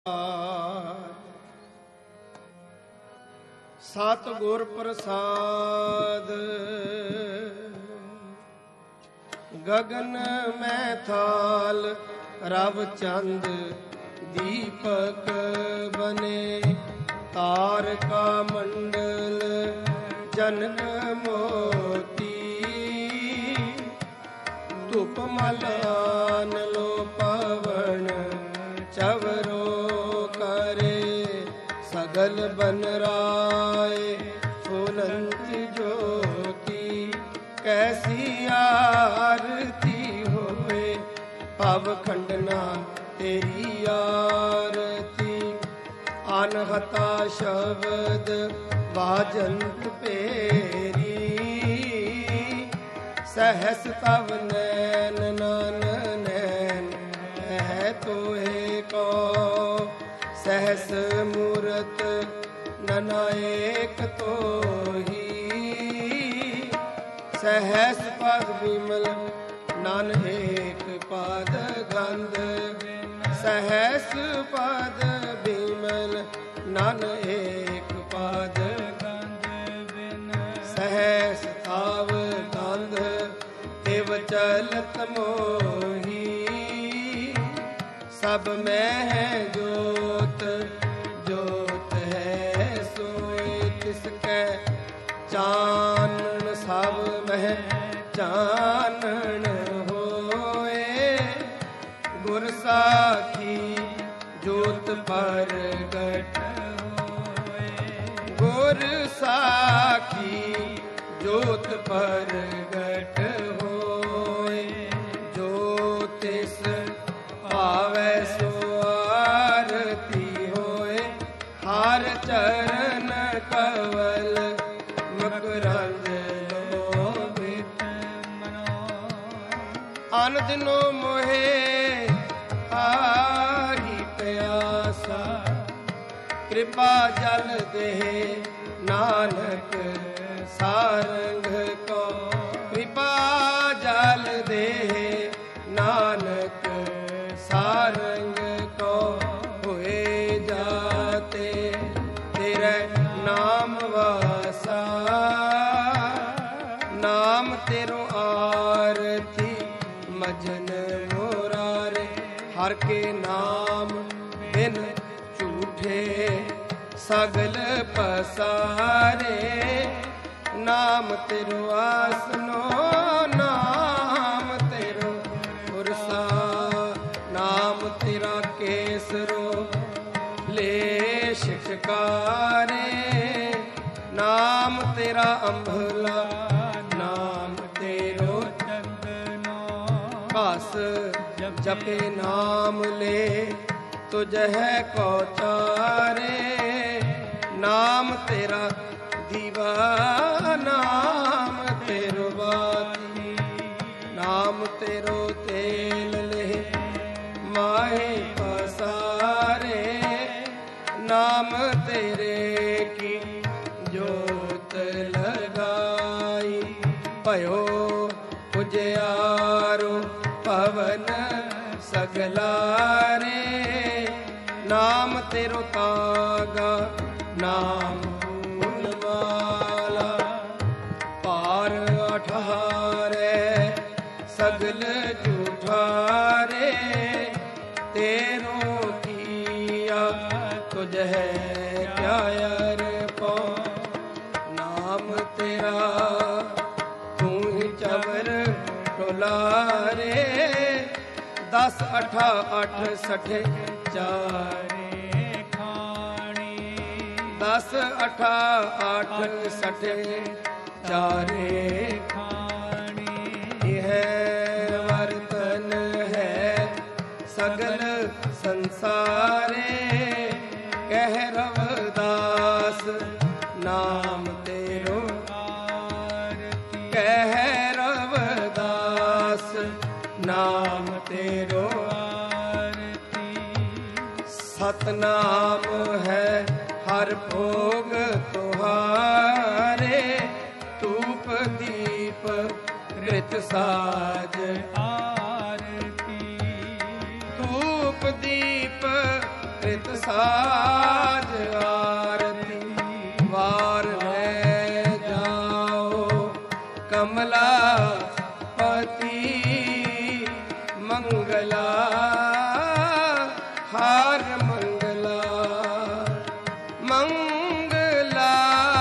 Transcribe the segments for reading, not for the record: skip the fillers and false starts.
ਸਤਿਗੁਰ ਪ੍ਰਸਾਦ। ਗਗਨ ਮੈਂ ਥਾਲ ਰਵ ਚੰਦ ਦੀਪਕ ਬਨੇ, ਤਾਰਕਾ ਮੰਡਲ ਜਨਕ ਮੋਤੀ, ਧੁਪ ਮਲਾਨ ਲੋ ਪਵਨ ਚਵਰੋ ਕਰੇ, ਸਗਲ ਬਨ ਰਾਏ ਫੁਲੰਤ ਜੋਤੀ, ਕੈਸੀ ਆਰਤੀ ਹੋਏ ਭਵ ਖੰਡਨਾ ਤੇਰੀ ਆਰਤੀ। ਅਨਹਤਾ ਸ਼ਬਦ ਬਾਜੰਤ ਪੇਰੀ, ਸਹਸ ਤਵ ਨੈਨ ਨਨ ਨੈਨ ਹੈ ਤੋਏ ਕੋ, ਸਹਸ ਮੂਰਤ ਨਨਾਏਕ ਤੋਹੀ, ਸਹਸ ਪਦ ਵਿਮਲ ਨਨ ਏਕ ਪਦ ਗੰਧ, ਸਹਸ ਪਦ ਵਿਮਲ ਨਨ ਏਕ ਪਦ ਗੰਧ, ਸਹਸ ਤਾਵ ਗੰਧ ਤਿਵ ਚਲਤ ਮੋਹੀ, ਸਭ ਮੈਂ ਹੈ ਜੋਤ ਜੋਤ ਹੈ ਸੋਇ ਤਿਸ ਕੈ, ਚਾਨਣ ਸਭ ਮਹਿ ਚਾਨਣ ਹੋਏ, ਗੁਰ ਸਾਖੀ ਜੋਤ ਪ੍ਰਗਟ ਹੋਏ, ਗੁਰ ਸਾਖੀ ਜੋਤ ਪ੍ਰਗਟ ਹੋਏ, ਜੋ ਤਿਸ ਭਾਵੈ ਸੋ ਆਰਤੀ ਹੋਏ, ਹਰ ਚਰਨ ਕਵਲ ਮਕਰੰਦ ਲੋਭਿਤ ਮਨੋ, ਅਨ ਦਿਨੋ ਮੋਹੇ ਆਹੀ ਪਿਆਸਾ, ਕਿਰਪਾ ਜਲ ਦੇ ਨਾਨਕ ਸਾਰੰਗ ਕੋ, ਕਿਰਪਾ ਜਲ ਦੇ ਨਾਨਕ ਸਾਰੰਗ ਕੋ, ਹੋਏ ਜਾਤੇ ਤੇਰੇ ਨਾਮ ਵਾਸਾ, ਨਾਮ ਤੇਰੋ ਆਰਤੀ ਮਜਨ ਮੁਰਾਰੇ, ਹਰ ਕੇ ਨਾਮ ਬਿਨ ਝੂਠੇ ਸਗਲ ਪਸਾਰੇ, ਨਾਮ ਤੇਰੋ ਆਸਨੋ ਨਾਮ ਤੇਰੋ ਪੁਰਸਾ, ਨਾਮ ਤੇਰਾ ਕੇਸਰੋ ਲੈ ਸ਼ਿਕਾਰੇ, ਨਾਮ ਤੇਰਾ ਅੰਭਲਾ ਨਾਮ ਤੇਰੋ ਚੰਦਨੋ, ਬਸ ਜਪੇ ਨਾਮ ਲੈ ਤੁਝ ਹੈ ਕੋ ਚਾਰੇ, ਨਾਮ ਤੇਰਾ ਦੀਵਾ ਨਾਮ ਤੇਰੋ ਬਾਤੀ, ਨਾਮ ਤੇਰੋ ਤੇਲ ਲੈ ਮਾਹੇ ਪਸਾਰੇ, ਨਾਮ ਤੇਰੇ ਕੀ ਜੋਤ ਲਗਾਈ, ਭਇਓ ਉਜਿਆਰੋ ਪਵਨ ਸਗਲਾਰੇ, ਨਾਮ ਤੇਰੋ ਤਾਗਾ ਨਾਮ ਫੂਲ ਮਾਲਾ, ਪਾਰ ਅਠਾਰੇ ਸਗਲ ਝੂਠਾਰੇ, ਤੇਰੋ ਕੀਆ ਤੁਝ ਹੈ ਕਿਆ ਅਰਪੋ, ਨਾਮ ਤੇਰਾ ਤੂੰ ਹੀ ਚਵਰ ਟੋਲਾਰੇ, 10 8 8 60 ਚਾਰੇ ਖਾਣੀ, 10 8 8 60 ਚਾਰੇ ਖਾਣੀ, ਇਹ ਵਰਤਨ ਹੈ ਸਗਲ ਸੰਸਾਰੇ, ਕਹਿ ਰਵਿਦਾਸ ਨਾਮ ਤੇਰੋ ਆਰਤੀ, ਕਹਿ ਰਵਿਦਾਸ ਨਾਮ ਤੇਰੋ ਆਰਤੀ, ਸਤਨਾਮ ਹੈ ਹਰ ਭੋਗ ਤੁਹਾਰੇ, ਧੂਪ ਦੀਪ ਕ੍ਰਿਤ ਸਾਜ ਆਰਤੀ, ਧੂਪ ਦੀਪ कृत साज आरती। वार ले जाओ कमला पति मंगला हार मंगला मंगला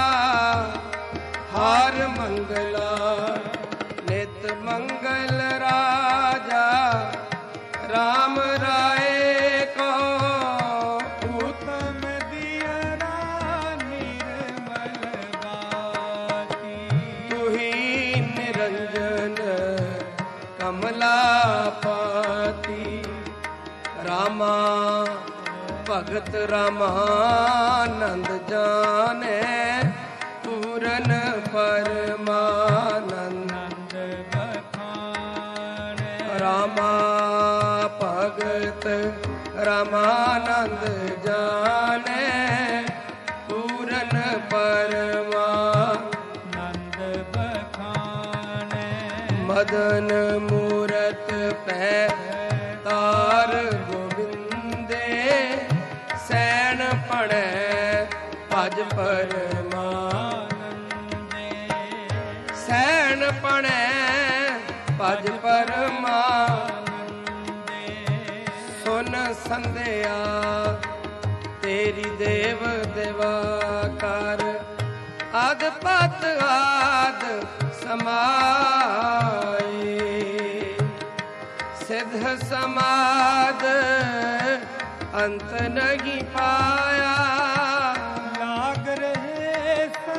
हार मंगला नित मंगल राजा राम राय को उत्तम दियरा निर्मल बाती। तू ही निरंजन कमलापति। रामा भगत रामानंद जाने पूरन परमानंद बखाने। रामा भगत रामानंद जाने पूरन परमानंद बखाने। मदन मूरत पै तार गोविंदे सैन पड़े भज परमानंदे। सैन पड़े भज परमानंदे। सुन संध्या तेरी देव देवाकार आद पत आद समाए। सिद्ध समाद अंत नहीं पाया लाग रहे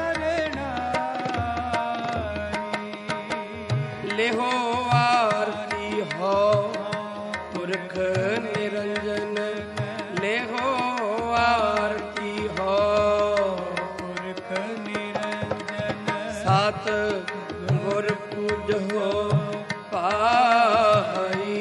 शरणाई। लेहो आरती हो पुरख निरंजन। लेहो आरती हो पुरख निरंजन। सात गुर पूजो पाई।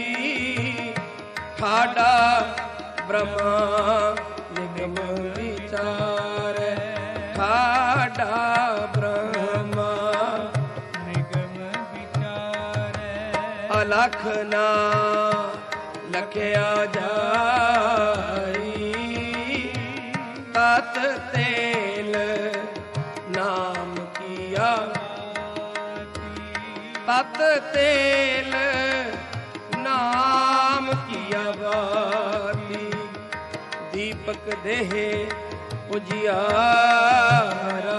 ठाडा ब्रह्मा निगम विचार। ठाडा ब्रह्मा निगम विचार। अलख ना लखया जाई। तत तेल नाम किया तत तेल नाम किया बाती। दीपक देह उजियारा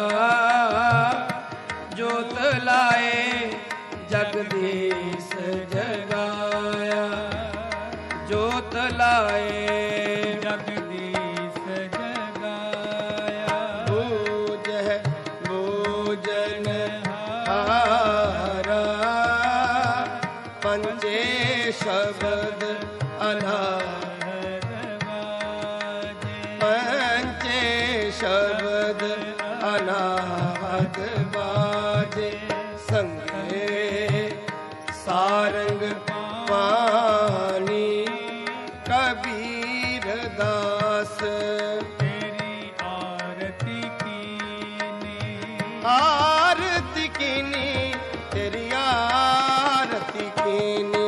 जोत लाए जगदीश जगाया। जोत लाए जगदीश जगाया। बूझ बूझन हारा पंचे शब्द अनाहत बाजे। पंचे शब्द अनाहत बाजे। संगे सारंग पानी कबीर दास। तेरी आरती कीनी। आरती कीनी तेरी आरती कीनी।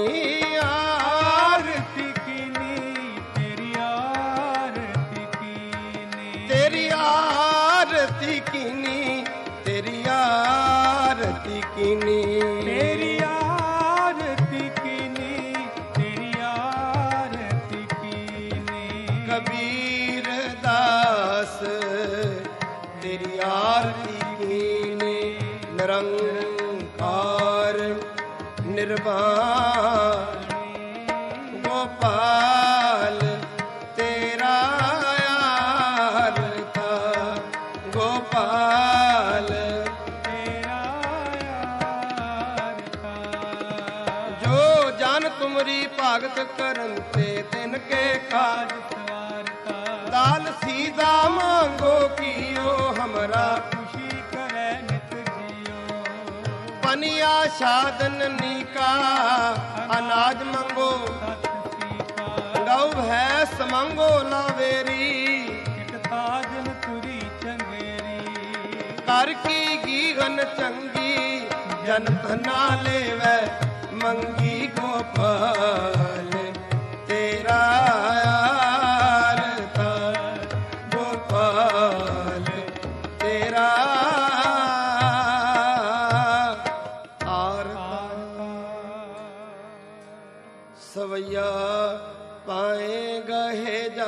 आरती कीनी तेरी आरती कीनी। तेरी आरती कीनी तेरी आरती कीनी। तेरी आरती कीनी तेरी आरती कीनी। कबीर दास तेरी आरती कीनी। निरंकार निर्वाण गोपाल तेरा यार था। गोपाल तेरा यार था। जो जान तुमरी भागत करन ते तिनके काज। सवार था। दाल सीधा मांगो कियो हमरा। खुशी करे नित जियो। पनिया साधन नीका अनाज मंगो। सत सीका गौ भैंस मंगो लावेरी। एक ताजन तुरी चंगेरी। कर की गीगन चंगी जन धना लेवै मंगी। गोपाल तेरा यार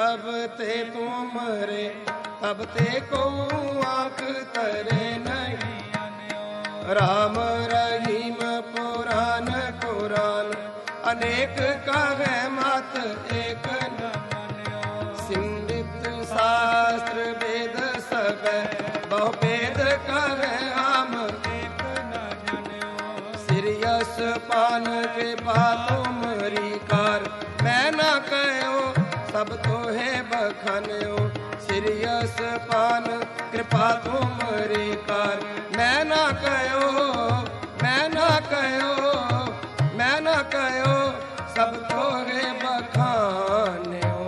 जब ते तुमरे तब ते को आंख तरे नहीं। राम रहीम पुराण कुरान अनेक कहे मत एक न। सिमृत शास्त्र वेद सब बहु वेद कहे हम एक न। सिरियस पान कृपा तुमरी कार मैं न कहो सब तो है बखान्यो। सिरियस पान कृपा तुमरी कार मैं न कहो मैं न कहो मैं न कहो सब तो है बखान्यो।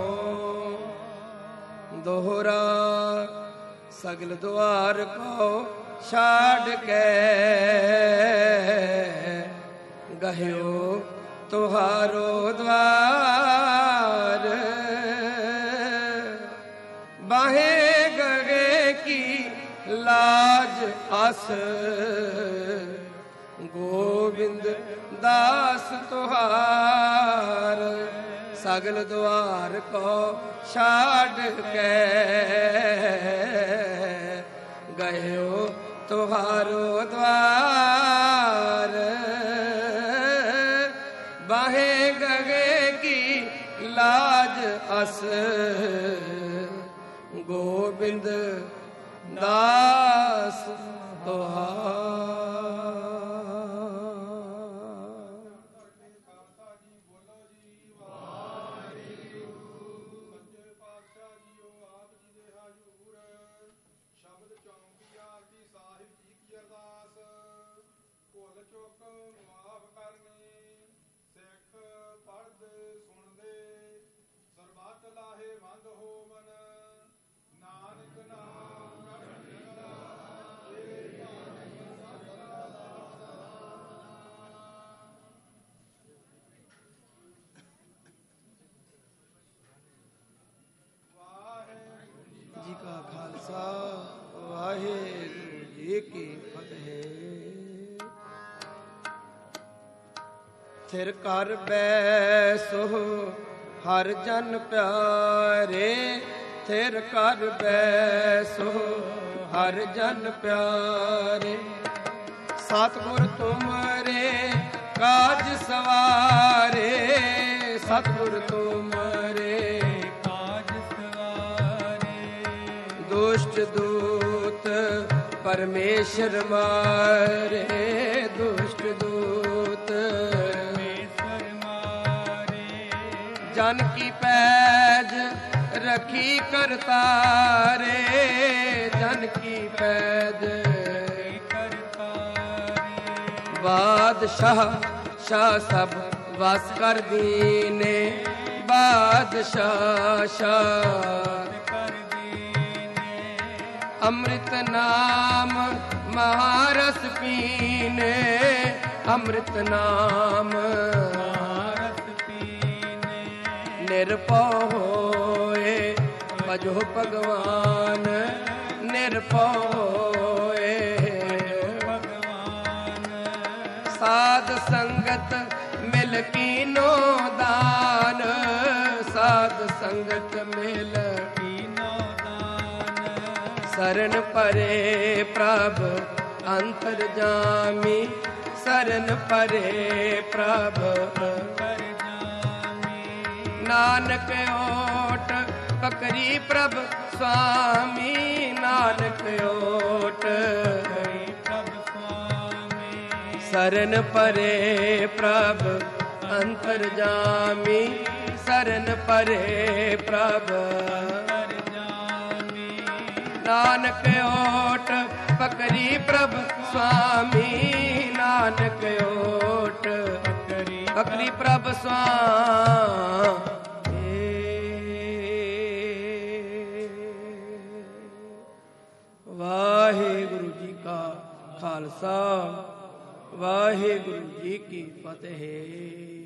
दोहरा सगल द्वार को छाड़ के गयो तुहारो द्वार। बाहे गगे की लाज अस गोविंद दास तुहार। सगल द्वार को छाड़ के गयो तुहारो द्वार। बाहे गगे की लाज अस गोविंद दास तुहार। जी का खालसा वाहेगुरु जी की फतेह। थिर कर बैसो हर जन प्यारे। थिर कर बैसो हर जन प्यारे। सतगुर तुमरे काज सवारे। सतगुर तुमरे काज सवारे। दुष्ट दूत परमेश्वर मारे। दुष्ट दूत परमेश्वर मारे। जन की पैज रखी करतारे। जन की पैज बादशाह शाह सब वास कर दीने। बादशाह शाह अमृत नाम महारस पीने। अमृत नाम महारस पीने। निर्भय होए भजो भगवान। निर्भय होए साध संगत मिल कीनो दान। साध संगत मिल कीनो दान। शरण परे प्रभ अंतर जामी। शरण परे प्रभ नानक ओट पकरी प्रभ स्वामी। नानक ओट शरण परे प्रभ अंतर जामी। शरण परे प्रभ नानक ओट पकरी प्रभ स्वामी। नानक ओट पकरी प्रभ स्वामी। वाहेगुरु जी का खालसा वाहेगुरु जी की फतेह।